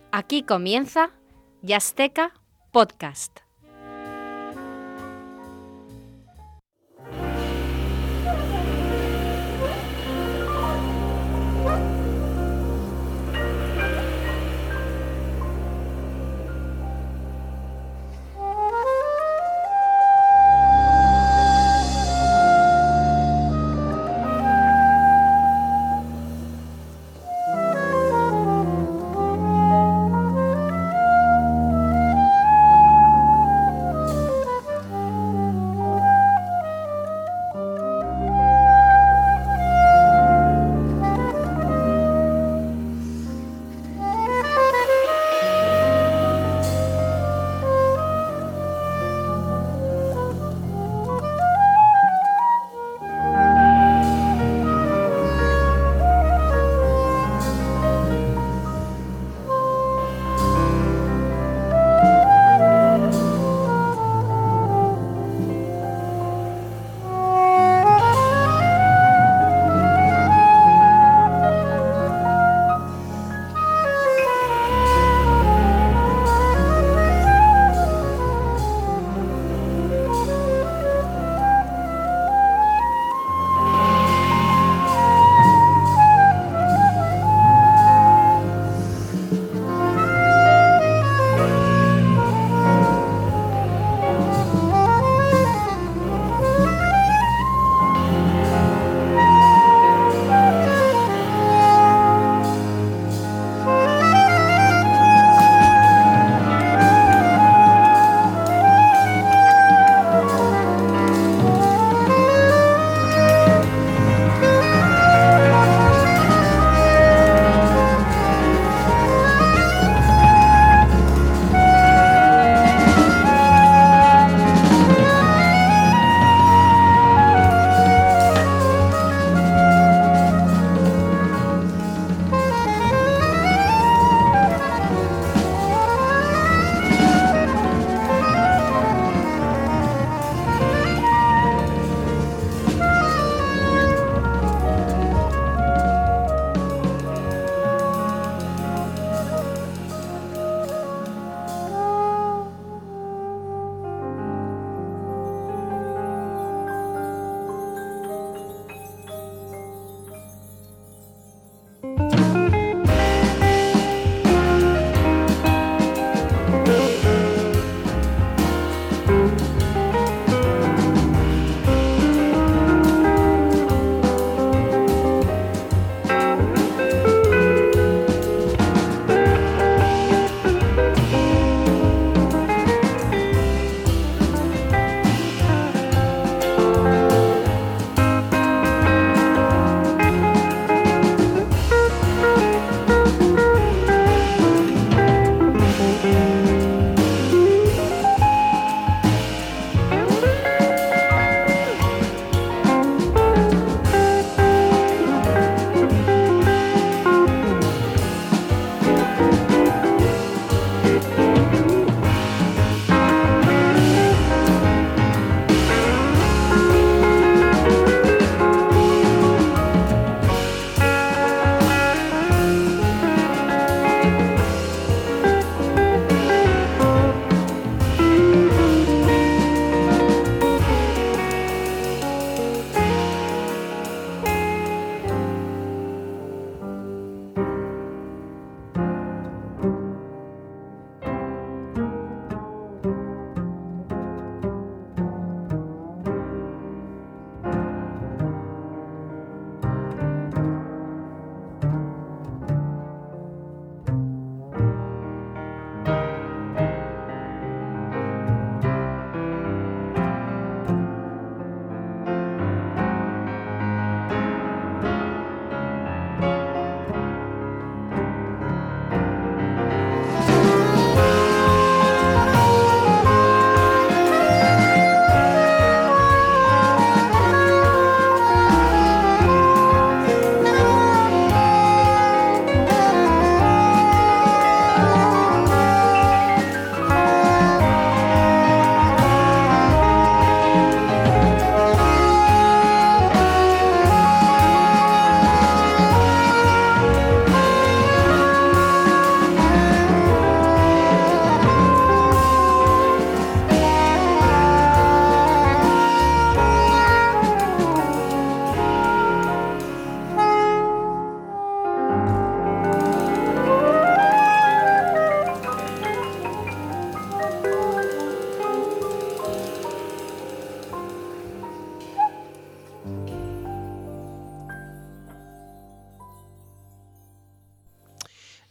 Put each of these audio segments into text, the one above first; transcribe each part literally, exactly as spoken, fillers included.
Aquí comienza Yazteca Podcast.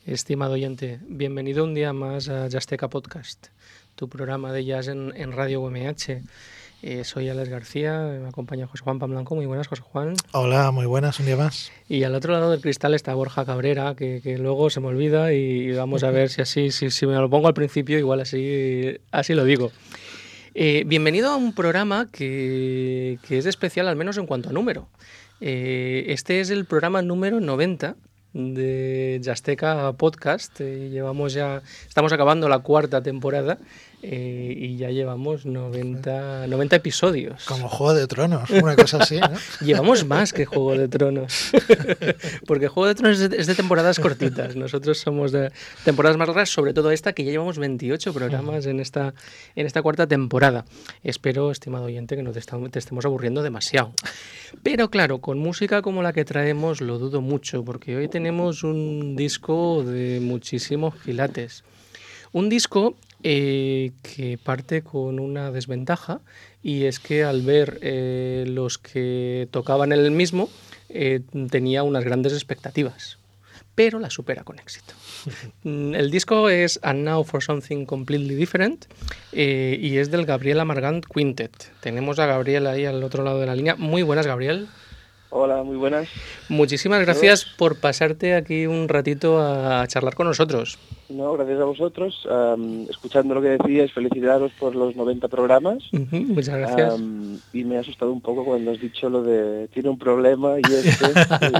Estimado oyente, bienvenido un día más a Jazzteca Podcast, tu programa de jazz en, en Radio U M H. Eh, soy Alex García, me acompaña José Juan Pamblanco. Muy buenas, José Juan. Hola, muy buenas, un día más. Y al otro lado del cristal está Borja Cabrera, que, que luego se me olvida y vamos a ver si así, si, si me lo pongo al principio, igual así, así lo digo. Eh, bienvenido a un programa que, que es especial, al menos en cuanto a número. Eh, este es el programa número noventa de Jazzteca Podcast. Eh, llevamos ya, estamos acabando la cuarta temporada eh, y ya llevamos noventa, noventa episodios. Como Juego de Tronos, una cosa así, ¿no? Llevamos más que Juego de Tronos, porque Juego de Tronos es de, es de temporadas cortitas. Nosotros somos de temporadas más largas, sobre todo esta, que ya llevamos veintiocho programas en esta, en esta cuarta temporada. Espero, estimado oyente, que no te, está, te estemos aburriendo demasiado. Pero claro, con música como la que traemos lo dudo mucho, porque hoy tenemos un disco de muchísimos quilates. Un disco eh, que parte con una desventaja, y es que al ver eh, los que tocaban en el mismo, eh, tenía unas grandes expectativas, pero la supera con éxito. El disco es And Now for Something Completely Different eh, y es del Gabriel Amargant Quintet. Tenemos a Gabriel ahí al otro lado de la línea. Muy buenas, Gabriel. Hola, muy buenas. Muchísimas gracias por pasarte aquí un ratito a charlar con nosotros. No, gracias a vosotros. Um, escuchando lo que decíais, felicitaros por los noventa programas. Uh-huh, muchas gracias. Um, y me ha asustado un poco cuando has dicho lo de tiene un problema y este...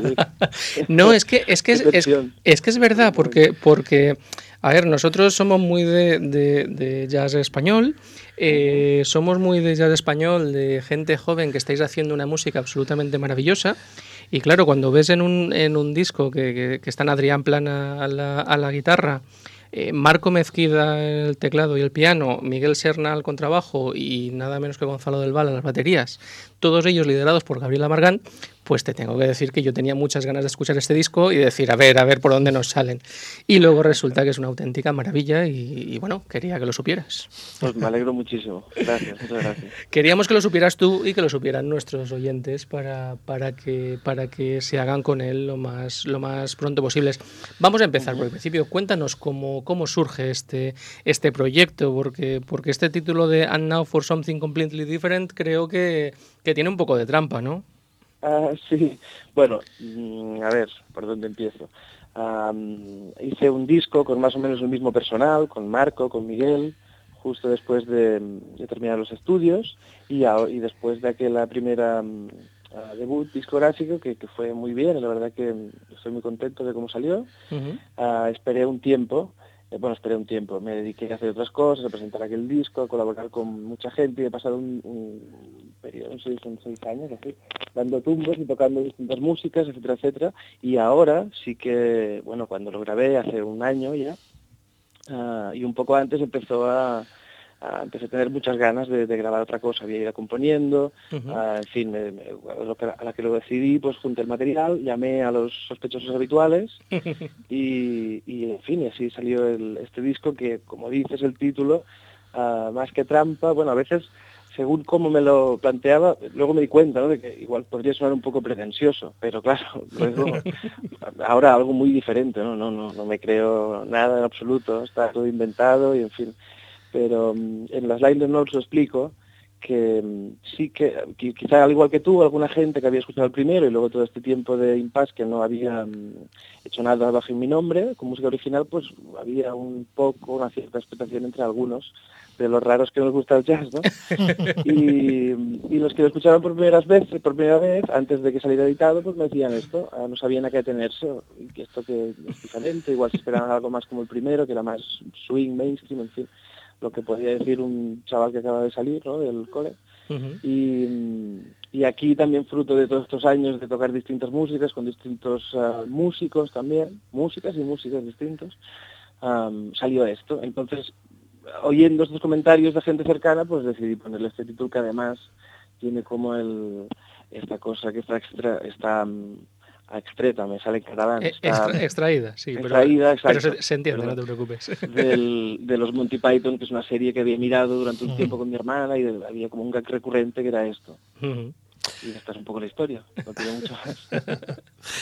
No, es que es que es, es, es que es verdad, porque, porque a ver, nosotros somos muy de, de, de jazz español. Eh, somos muy de jazz español, de gente joven que estáis haciendo una música absolutamente maravillosa. Y claro, cuando ves en un, en un disco que, que, que están Adrián Plana a la, a la guitarra, eh, Marco Mezquida el teclado y el piano, Miguel Serna al contrabajo y nada menos que Gonzalo del Val en las baterías, todos ellos liderados por Gabriel Amargant, pues te tengo que decir que yo tenía muchas ganas de escuchar este disco y decir, a ver, a ver por dónde nos salen. Y luego resulta que es una auténtica maravilla y, y bueno, quería que lo supieras. Pues me alegro muchísimo. Gracias, muchas gracias. Queríamos que lo supieras tú y que lo supieran nuestros oyentes para, para, que, para que se hagan con él lo más, lo más pronto posible. Vamos a empezar por el principio. Cuéntanos cómo, cómo surge este, este proyecto, porque, porque este título de And Now for Something Completely Different creo que, que tiene un poco de trampa, ¿no? Ah, sí. Bueno, a ver, ¿por dónde empiezo? Um, hice un disco con más o menos el mismo personal, con Marco, con Miguel, justo después de, de terminar los estudios y, a, y después de aquella primera um, uh, debut discográfico que, que fue muy bien, la verdad que estoy muy contento de cómo salió. Uh-huh. Uh, esperé un tiempo, eh, bueno, esperé un tiempo, me dediqué a hacer otras cosas, a presentar aquel disco, a colaborar con mucha gente y he pasado un, un periodo, no sé, son seis años así, dando tumbos y tocando distintas músicas, etcétera, etcétera. Y ahora sí que, bueno, cuando lo grabé hace un año ya, uh, y un poco antes empezó a, a empecé a tener muchas ganas de, de grabar otra cosa, había ido componiendo, uh-huh. uh, en fin, me, me, a la que lo decidí, pues junté el material, llamé a los sospechosos habituales y, y en fin, y así salió el, este disco que, como dices el título, uh, más que trampa, bueno, a veces según cómo me lo planteaba, luego me di cuenta, ¿no?, de que igual podría sonar un poco pretencioso, pero claro, luego, ahora algo muy diferente, ¿no? No, no, no me creo nada en absoluto, está todo inventado y en fin. Pero um, en las liner notes lo explico, que um, sí que, que quizá al igual que tú, alguna gente que había escuchado el primero y luego todo este tiempo de impasse que no había um, hecho nada bajo mi nombre, con música original, pues había un poco, una cierta expectación entre algunos de los raros que nos gusta el jazz, ¿no? Y, y los que lo escucharon por primeras veces, por primera vez, antes de que saliera editado, pues me decían esto, no sabían a qué atenerse, y que esto que es diferente, igual se esperaban algo más como el primero, que era más swing, mainstream, en fin, lo que podría decir un chaval que acaba de salir, ¿no?, del cole. Uh-huh. Y, y aquí también fruto de todos estos años de tocar distintas músicas, con distintos uh, músicos también, músicas y músicas distintos, um, salió esto. Entonces, oyendo estos comentarios de gente cercana, pues decidí ponerle este título que además tiene como el esta cosa que está extra, está um, extreta, me sale en catalán. Está, extra, extraída, sí, extraída, pero, pero se, se entiende, pero, no te preocupes. Del, de los Monty Python, que es una serie que había mirado durante un uh-huh. tiempo con mi hermana y de, había como un gag recurrente que era esto. Uh-huh. Y esta es un poco la historia, no tiene mucho más.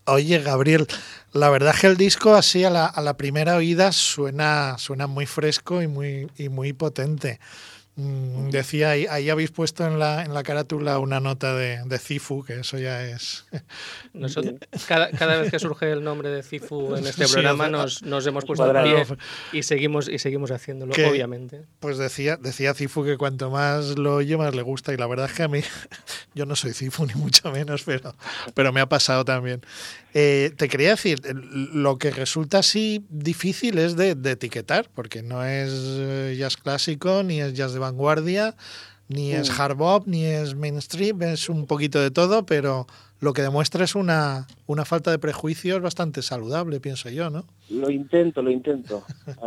Oye, Gabriel, la verdad es que el disco así a la, a la primera oída suena, suena muy fresco y muy, y muy potente. Mm, decía, ahí, ahí habéis puesto en la, en la carátula una nota de, de Cifu, que eso ya es... Nosotros, cada, cada vez que surge el nombre de Cifu en este Sí, programa o sea, nos, nos hemos puesto cuadrado. a pie y seguimos, y seguimos haciéndolo, Que- obviamente. Pues decía, decía Cifu que cuanto más lo oye, más le gusta. Y la verdad es que a mí, yo no soy Cifu ni mucho menos, pero, pero me ha pasado también. Eh, te quería decir, lo que resulta así difícil es de, de etiquetar, porque no es eh, jazz clásico, ni es jazz de vanguardia, ni es Mm. hard bop, ni es mainstream, es un poquito de todo, pero lo que demuestra es una, una falta de prejuicios bastante saludable, pienso yo, ¿no? Lo intento, lo intento.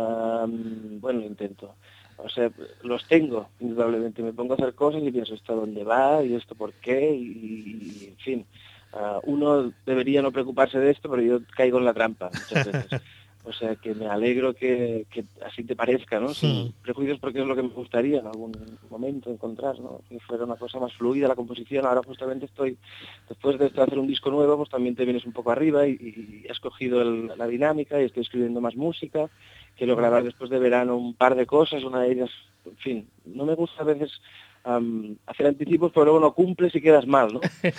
Um, bueno, lo intento. O sea, los tengo, indudablemente. Me pongo a hacer cosas y pienso esto a dónde va y esto por qué y, y en fin. Uh, uno debería no preocuparse de esto, pero yo caigo en la trampa muchas veces. O sea, que me alegro que, que así te parezca, ¿no? Sin Hmm. prejuicios, porque es lo que me gustaría en algún momento encontrar, ¿no? Que fuera una cosa más fluida la composición. Ahora justamente estoy, después de esto, hacer un disco nuevo, pues también te vienes un poco arriba y, y he escogido el- la dinámica y estoy escribiendo más música. Quiero grabar después de verano un par de cosas, una de ellas, en fin, no me gusta a veces am, hacer anticipos, pero luego no cumples y quedas mal, ¿no?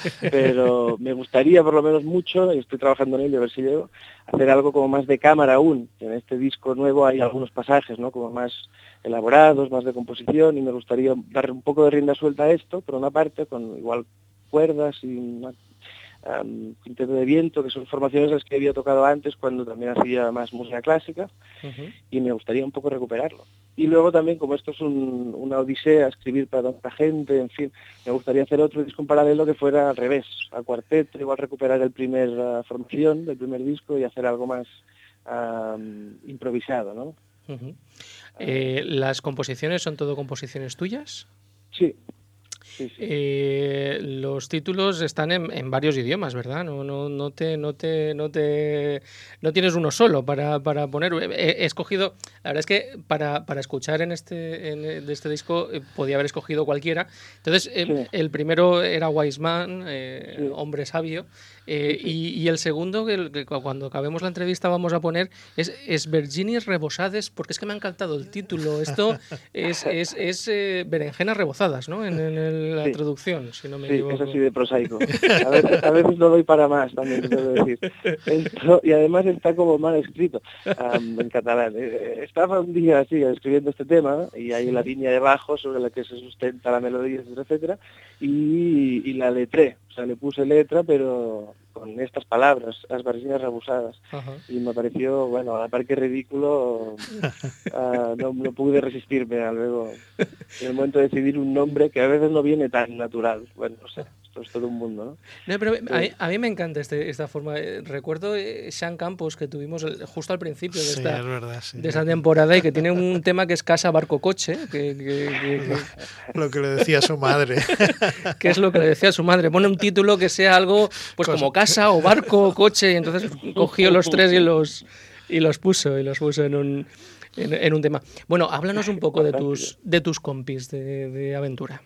Pero me gustaría por lo menos mucho, y estoy trabajando en ello, a ver si llego, hacer algo como más de cámara aún. En este disco nuevo hay algunos pasajes, ¿no? Como más elaborados, más de composición, y me gustaría dar un poco de rienda suelta a esto, por una parte, con igual cuerdas y una um, quinteto de viento, que son formaciones las que había tocado antes cuando también hacía más música clásica, Uh-huh. y me gustaría un poco recuperarlo. Y luego también, como esto es un, una odisea, escribir para tanta gente, en fin, me gustaría hacer otro disco en paralelo que fuera al revés, a cuarteto, igual recuperar el primer uh, formación del primer disco y hacer algo más um, improvisado, ¿no? Uh-huh. Eh, ¿Las composiciones son todo composiciones tuyas? Sí. Sí, sí. Eh, los títulos están en, en varios idiomas, ¿verdad? No, no, no te, no te, no te, no tienes uno solo para, para poner. He, he escogido, la verdad es que para, para escuchar en este, en, de este disco eh, podía haber escogido cualquiera. Entonces, eh, Sí. el primero era Wise Man, eh, Sí. hombre sabio, eh, Sí, sí. y, y el segundo que, que cuando acabemos la entrevista vamos a poner es, es Verginies rebosades, porque es que me ha encantado el título. Esto es, es, es eh, berenjenas rebozadas, ¿no? En, en el la Sí. traducción, si no me Sí, equivoco. es así de prosaico. A veces, a veces no doy para más, también te debo decir. Esto, y además está como mal escrito um, en catalán. Eh, Estaba un día así escribiendo este tema y hay la línea de bajo sobre la que se sustenta la melodía, etcétera, etcétera, y, y la letré. O sea, le puse letra, pero con estas palabras, las vergines rebusadas. Ajá. Y me pareció, bueno, a la par que ridículo, uh, no, no pude resistirme a luego, en el momento de decidir un nombre que a veces no viene tan natural. Bueno, no sé, esto es todo un mundo, ¿no? No, pero a mí, a mí me encanta este, esta forma. Recuerdo eh, Sean Campos que tuvimos el- justo al principio de Sí, esta, es verdad, sí. de esta temporada y que tiene un tema que es Casa Barco Coche, que, que- que- Lo que le decía su madre. que- que es lo que le decía a su madre. Pone un título que sea algo pues Cosa- como casa o barco o coche, y entonces cogió los tres y los, y los puso, y los puso en un, en, en un tema. Bueno, háblanos un poco de tus, de tus compis de, de aventura.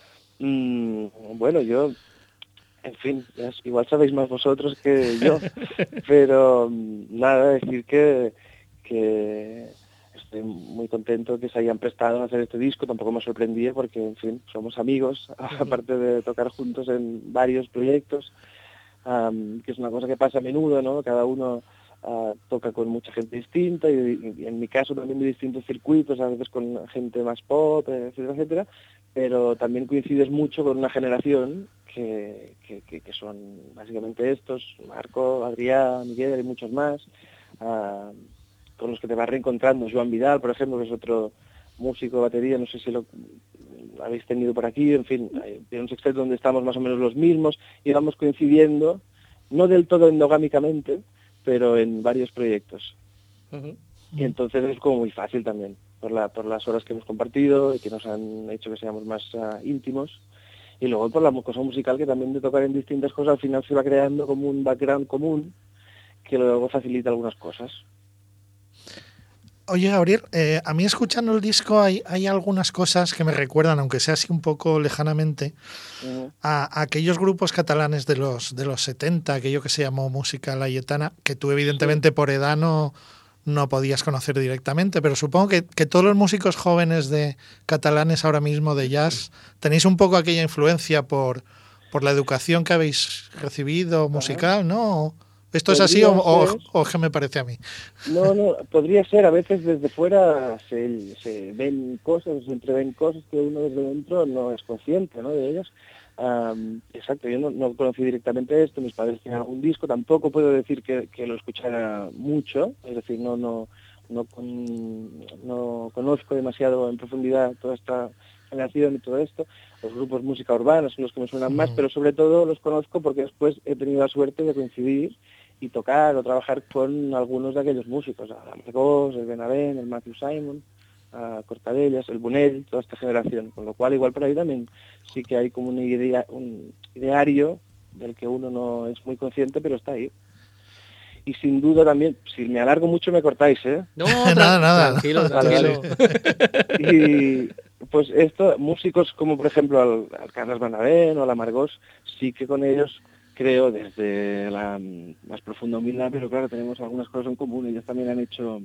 Mm, bueno, yo, en fin, ya s- igual sabéis más vosotros que yo, pero mm, nada, decir que, que estoy muy contento que se hayan prestado a hacer este disco, tampoco me sorprendía porque, en fin, somos amigos, aparte de tocar juntos en varios proyectos, am, que es una cosa que pasa a menudo, ¿no? Cada uno ah, toca con mucha gente distinta y, y en mi caso también de distintos circuitos, a veces con gente más pop, etcétera, etcétera, pero también coincides mucho con una generación que, que, que, que son básicamente estos, Marco, Adrián, Miguel y muchos más, ah, con los que te vas reencontrando. Joan Vidal, por ejemplo, que es otro músico de batería, no sé si lo habéis tenido por aquí, en fin, hay un sexteto donde estamos más o menos los mismos y vamos coincidiendo, no del todo endogámicamente, pero en varios proyectos. Uh-huh. Y entonces es como muy fácil también, por la por las horas que hemos compartido y que nos han hecho que seamos más uh, íntimos. Y luego por la cosa musical, que también de tocar en distintas cosas al final se va creando como un background común que luego facilita algunas cosas. Oye, Gabriel, eh, a mí escuchando el disco hay, hay algunas cosas que me recuerdan, aunque sea así un poco lejanamente, Uh-huh. a, a aquellos grupos catalanes de los de los setenta, aquello que se llamó música layetana, que tú evidentemente Sí. por edad no, no podías conocer directamente, pero supongo que, que todos los músicos jóvenes de catalanes ahora mismo de jazz tenéis un poco aquella influencia por, por la educación que habéis recibido musical, ¿no? ¿Esto es así o, Podría o, ser. o es que me parece a mí? No, no, podría ser. A veces desde fuera se, se ven cosas, se entreven cosas que uno desde dentro no es consciente, ¿no?, de ellas. Um, exacto, yo no, no conocí directamente esto, mis padres tenían algún disco, tampoco puedo decir que, que lo escuchara mucho, es decir, no, no, no, con, no conozco demasiado en profundidad toda esta generación y todo esto. Los grupos música urbana son los que me suenan más, pero sobre todo los conozco porque después he tenido la suerte de coincidir y tocar o trabajar con algunos de aquellos músicos, a Marcos, el Benavent, el Matthew Simon, a Cortadellas, el Bunel, toda esta generación, con lo cual igual por ahí también sí que hay como una idea, un ideario del que uno no es muy consciente, pero está ahí. Y sin duda también, si me alargo mucho me cortáis, ¿eh? No, Nada, tra- nada. tranquilo, Vale, tranquilo. Y pues esto, músicos como por ejemplo al, al Carles Benavent o al Amargós, sí que con ellos creo desde la más profunda humildad, pero claro, tenemos algunas cosas en común. Ellos también han hecho,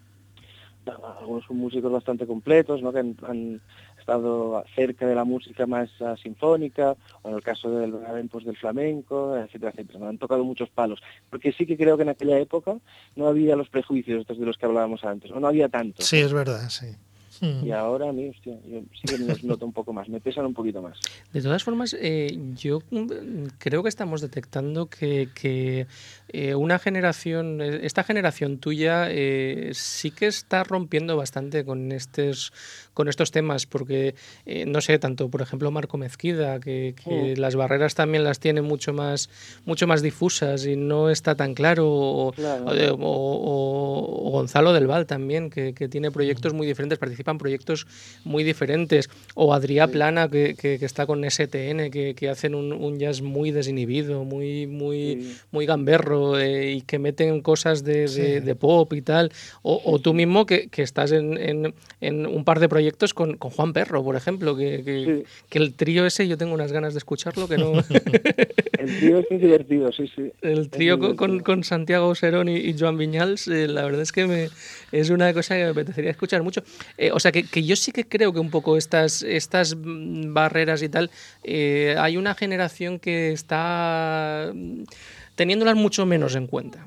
algunos son músicos bastante completos, ¿no?, que han, han estado cerca de la música más uh, sinfónica, o en el caso del Benavent, pues del flamenco, etcétera, etcétera. ¿No? Han tocado muchos palos, porque sí que creo que en aquella época no había los prejuicios estos de los que hablábamos antes, o no había tantos. Sí, ¿no? es verdad, sí. Y ahora a mí, hostia, yo sí que me los noto un poco más, me pesan un poquito más. De todas formas, eh, yo mm, creo que estamos detectando que, que eh, una generación, eh, esta generación tuya, eh, sí que está rompiendo bastante con estos, con estos temas, porque, eh, no sé, tanto, por ejemplo, Marco Mezquida, que, que Mm. las barreras también las tiene mucho más, mucho más difusas y no está tan claro, o, Claro. o, de- o- o- o Gonzalo del Val también, que, que tiene proyectos muy diferentes, participa en proyectos muy diferentes, o Adrià Sí. Plana, que, que, que está con S T N, que, que hacen un, un jazz muy desinhibido, muy, muy, Sí. muy gamberro, eh, y que meten cosas de, Sí. de, de pop y tal, o, o tú mismo que, que estás en, en, en un par de proyectos con, con Juan Perro, por ejemplo, que, que, Sí. que el trío ese yo tengo unas ganas de escucharlo, que no... El trío es muy divertido, sí, sí. El Es trío muy con, con, divertido. con Santiago Serón y, y Joan Viñals, eh, la verdad es que me, es una cosa que me apetecería escuchar mucho. Eh, o sea, que, que yo sí que creo que un poco estas, estas mm, barreras y tal, eh, hay una generación que está mm, teniéndolas mucho menos en cuenta.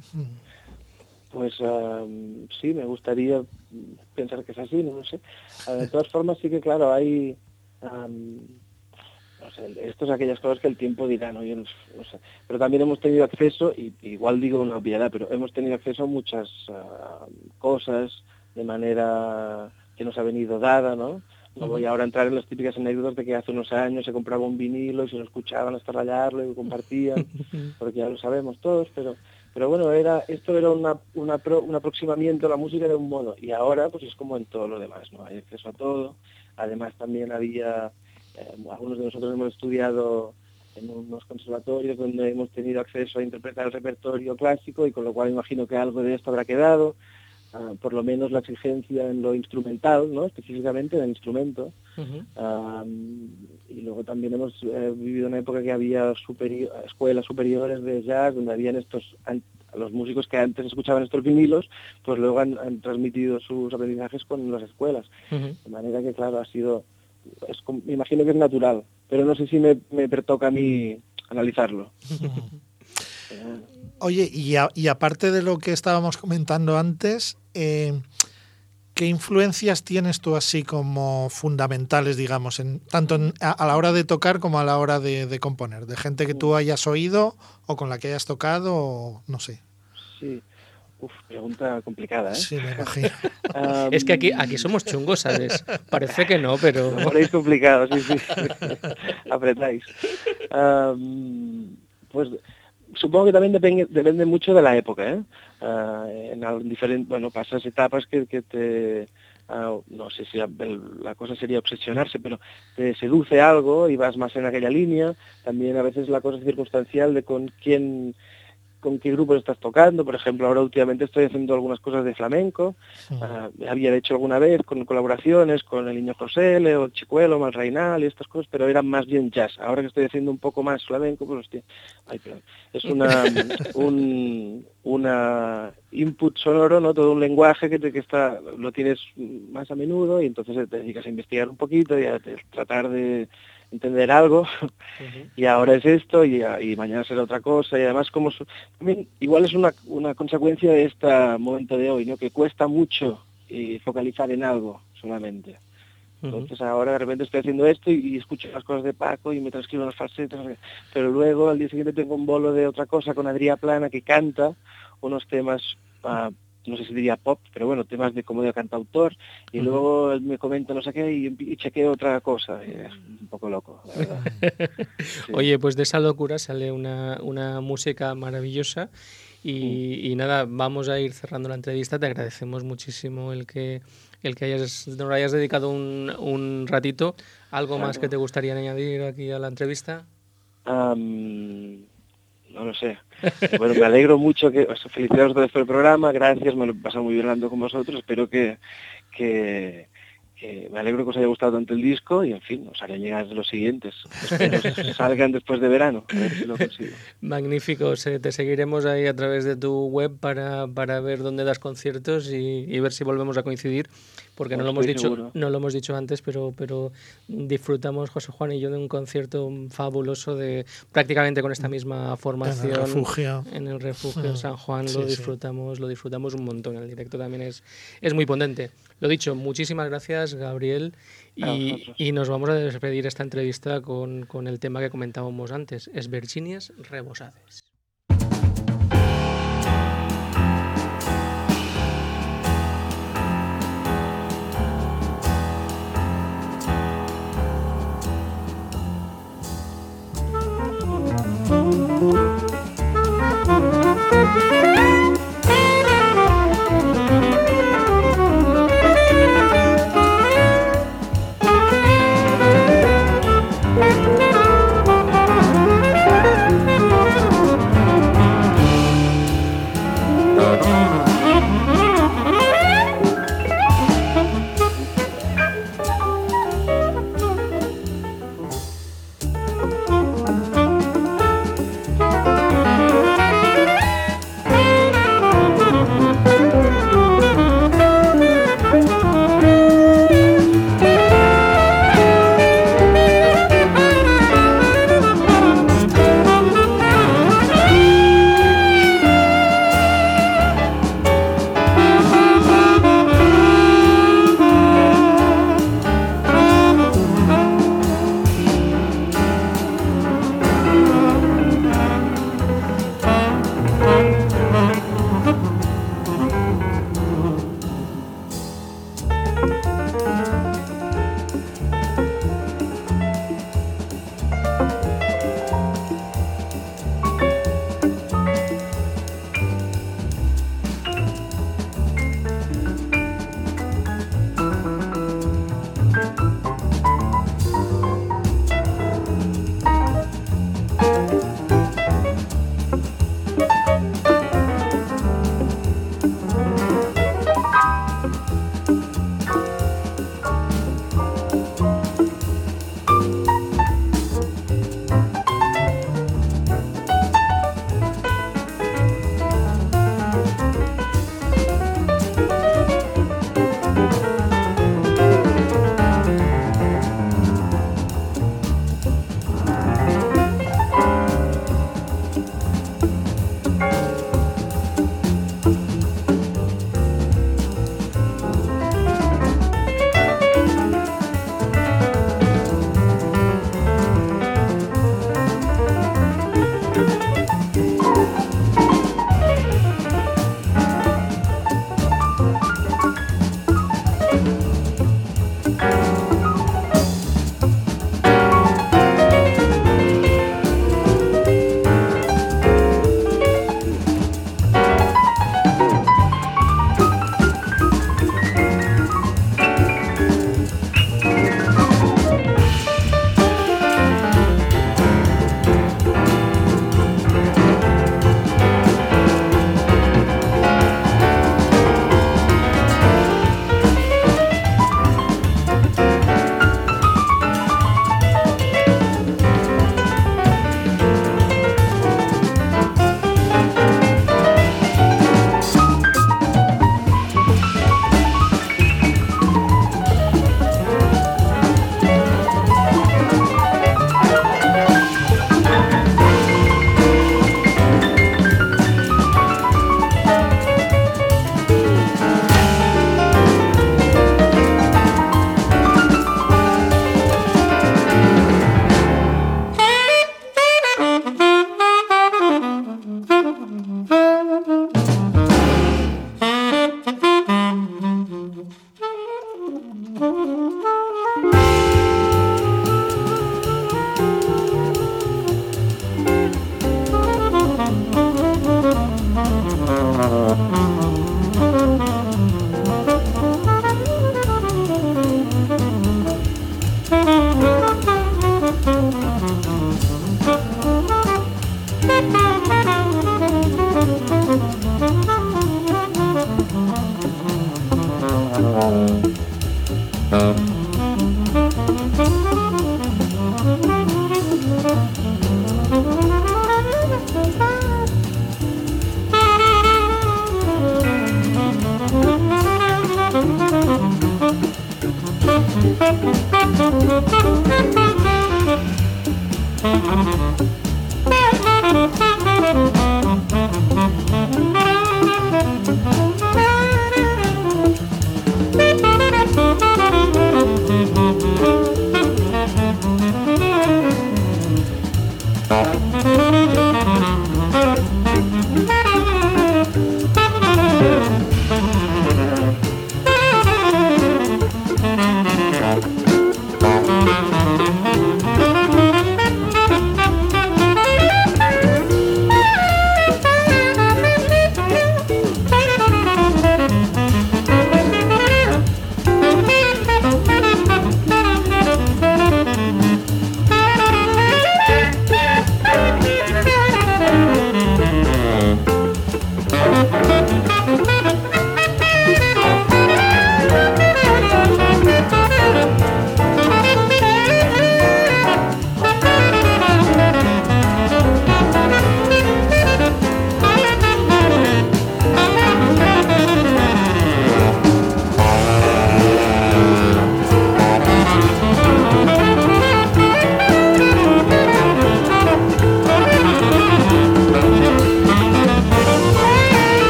Pues um, sí, me gustaría pensar que es así, no lo sé. Uh, de todas formas, sí que claro, hay... um, no sé, esto es aquellas cosas que el tiempo dirá, ¿no? Yo no, no sé. Pero también hemos tenido acceso, y igual digo una obviedad, pero hemos tenido acceso a muchas uh, cosas de manera que nos ha venido dada, ¿no? No voy ahora a entrar en las típicas anécdotas de que hace unos años se compraba un vinilo y se lo escuchaban hasta rayarlo y lo compartían, porque ya lo sabemos todos, pero pero bueno, era esto era una, una pro, un aproximamiento a la música de un modo, y ahora pues es como en todo lo demás, ¿no? Hay acceso a todo. Además también había, eh, algunos de nosotros hemos estudiado en unos conservatorios donde hemos tenido acceso a interpretar el repertorio clásico, y con lo cual imagino que algo de esto habrá quedado. Uh, por lo menos la exigencia en lo instrumental, ¿no? Específicamente en el instrumento. Uh-huh. Um, y luego también hemos eh, vivido una época que había superi- escuelas superiores de jazz donde habían estos, an- los músicos que antes escuchaban estos vinilos, pues luego han, han transmitido sus aprendizajes con las escuelas. Uh-huh. De manera que, claro, ha sido, es, me imagino que es natural, pero no sé si me, me pertoca a mí analizarlo. Pero bueno. Oye, y, a, y aparte de lo que estábamos comentando antes, eh, ¿qué influencias tienes tú así como fundamentales, digamos, en, tanto en, a, a la hora de tocar como a la hora de, de componer? ¿De gente que tú hayas oído o con la que hayas tocado o no sé? Sí. Uf, pregunta complicada, ¿eh? Sí, me imagino. Um, Es que aquí, aquí somos chungos, ¿sabes? Parece que no, pero... Lo ponéis complicado, sí, sí. Apretáis. Um, pues supongo que también depende, depende mucho de la época, ¿eh? Uh, en diferentes, bueno, pasas etapas que, que te... Uh, no sé si la, la cosa sería obsesionarse, pero te seduce algo y vas más en aquella línea. También a veces la cosa es circunstancial de con quién con qué grupos estás tocando. Por ejemplo, ahora últimamente estoy haciendo algunas cosas de flamenco. Sí. Uh, había hecho alguna vez con colaboraciones con el Niño José, o Chicuelo, Mal Reinal y estas cosas, pero eran más bien jazz. Ahora que estoy haciendo un poco más flamenco, pues hostia, ay, perdón, es una un una input sonoro, ¿no? Todo un lenguaje que, te, que está lo tienes más a menudo y entonces te dedicas a investigar un poquito y a tratar de entender algo. Uh-huh. Y ahora es esto y, y mañana será otra cosa, y además como su, también igual es una, una consecuencia de este momento de hoy, ¿no? Que cuesta mucho eh, focalizar en algo solamente. Entonces uh-huh. ahora de repente estoy haciendo esto y, y escucho las cosas de Paco y me transcribo unos falsetes, pero luego al día siguiente tengo un bolo de otra cosa con Adrià Plana que canta unos temas, uh, no sé si diría pop, pero bueno, temas de como de cantautor, y uh-huh. luego él me comenta no sé qué y, y chequeo otra cosa, y es un poco loco, la verdad. Sí. Oye, pues de esa locura sale una, una música maravillosa. Y, y nada, vamos a ir cerrando la entrevista. Te agradecemos muchísimo el que el que hayas, nos hayas dedicado un, un ratito. ¿Algo claro. más que te gustaría añadir aquí a la entrevista? Um, no lo sé. Bueno, me alegro mucho. que Felicidades por el programa. Gracias, me lo he pasado muy bien hablando con vosotros. Espero que... que Eh, me alegro que os haya gustado tanto el disco y, en fin, os haré llegar los siguientes. Espero que salgan después de verano, a ver si lo consigo. Magnífico. Te seguiremos ahí a través de tu web para, para ver dónde das conciertos y, y ver si volvemos a coincidir, porque no, no lo hemos dicho seguro. no lo hemos dicho antes, pero, pero disfrutamos, José Juan y yo, de un concierto fabuloso de prácticamente con esta misma formación. En el refugio. En el refugio en San Juan sí, lo disfrutamos, sí. lo disfrutamos un montón. El directo también es, es muy potente. Lo dicho, muchísimas gracias, Gabriel, y, y nos vamos a despedir esta entrevista con, con el tema que comentábamos antes, esbergínies rebosades.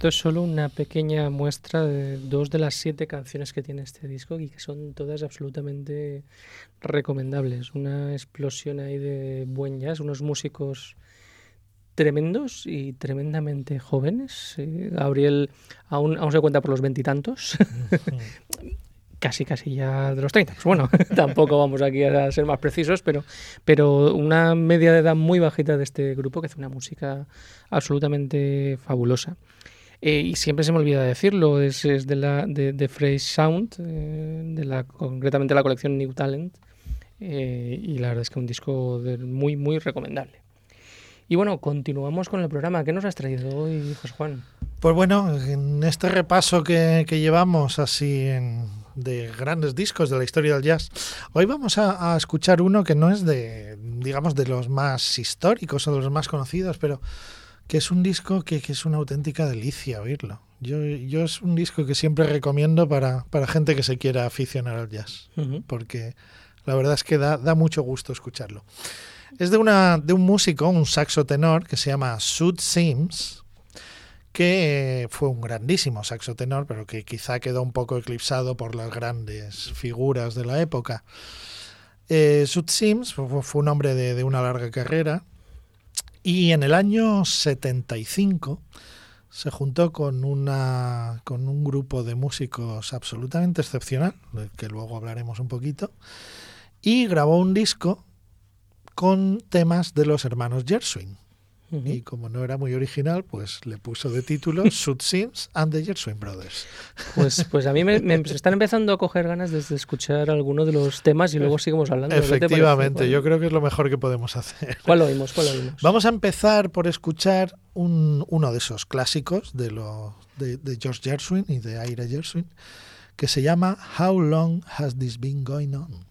esto es solo una pequeña muestra de dos de las siete canciones que tiene este disco y que son todas absolutamente recomendables. Una explosión ahí de buen jazz, unos músicos tremendos y tremendamente jóvenes. Eh, Gabriel aún, aún se cuenta por los veintitantos. casi, casi ya de los treinta. Pues bueno, tampoco vamos aquí a ser más precisos, pero, pero una media de edad muy bajita de este grupo que hace una música absolutamente fabulosa. Eh, y siempre se me olvida decirlo, es, es de la de, de Fresh Sound, eh, de la, concretamente la colección New Talent, eh, y la verdad es que un disco de, muy, muy recomendable. Y bueno, continuamos con el programa. ¿Qué nos has traído hoy, José Juan? Pues bueno, en este repaso que, que llevamos así en, de grandes discos de la historia del jazz, hoy vamos a, a escuchar uno que no es de, digamos, de los más históricos o de los más conocidos, pero que es un disco que, que es una auténtica delicia oírlo. Yo, yo es un disco que siempre recomiendo para, para gente que se quiera aficionar al jazz, uh-huh. porque la verdad es que da, da mucho gusto escucharlo. Es de, una, de un músico, un saxo tenor, que se llama Zoot Sims, que fue un grandísimo saxo tenor, pero que quizá quedó un poco eclipsado por las grandes figuras de la época. Eh, Zoot Sims fue, fue un hombre de, de una larga carrera, y en el año setenta y cinco se juntó con, una, con un grupo de músicos absolutamente excepcional, del que luego hablaremos un poquito, y grabó un disco con temas de los hermanos Gershwin. Uh-huh. Y como no era muy original, pues le puso de título Zoot Sims and the Gershwin Brothers. Pues, pues a mí me, me están empezando a coger ganas de escuchar alguno de los temas y luego seguimos hablando. Efectivamente, yo creo que es lo mejor que podemos hacer. ¿Cuál oímos? ¿Cuál oímos? Vamos a empezar por escuchar un, uno de esos clásicos de, lo, de, de George Gershwin y de Ira Gershwin, que se llama How Long Has This Been Going On?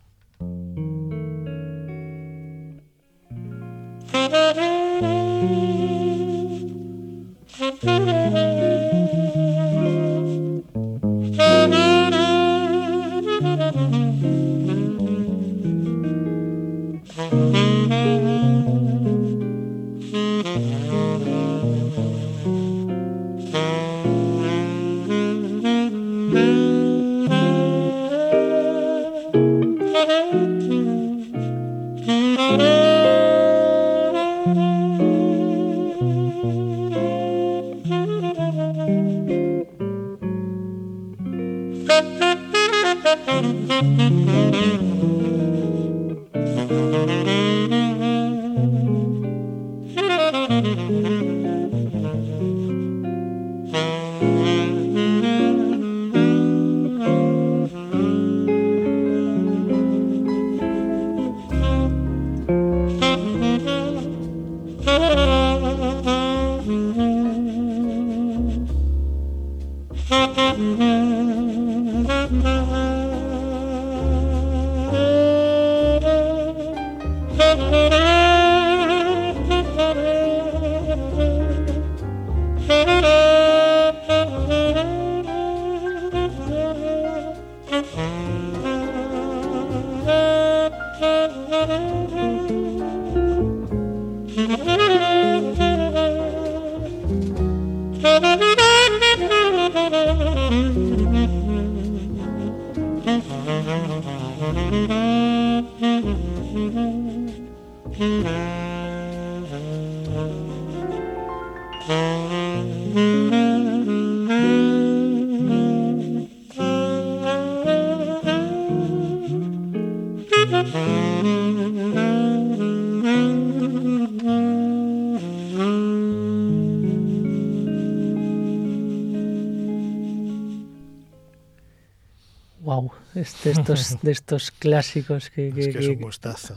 Wow, este, estos, de estos clásicos que, que, es que es un que gustazo.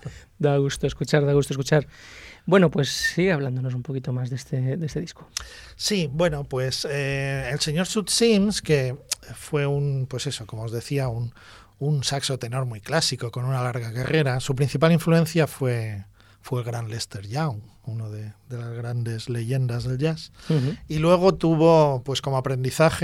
Da gusto escuchar, da gusto escuchar. Bueno, pues sigue hablándonos un poquito más de este, de este disco. Sí, bueno, pues eh, el señor Zoot Sims, que fue un, pues eso, como os decía, un, un saxo tenor muy clásico con una larga carrera. Su principal influencia fue, fue el gran Lester Young, uno de, de las grandes leyendas del jazz. Uh-huh. Y luego tuvo, pues como aprendizaje,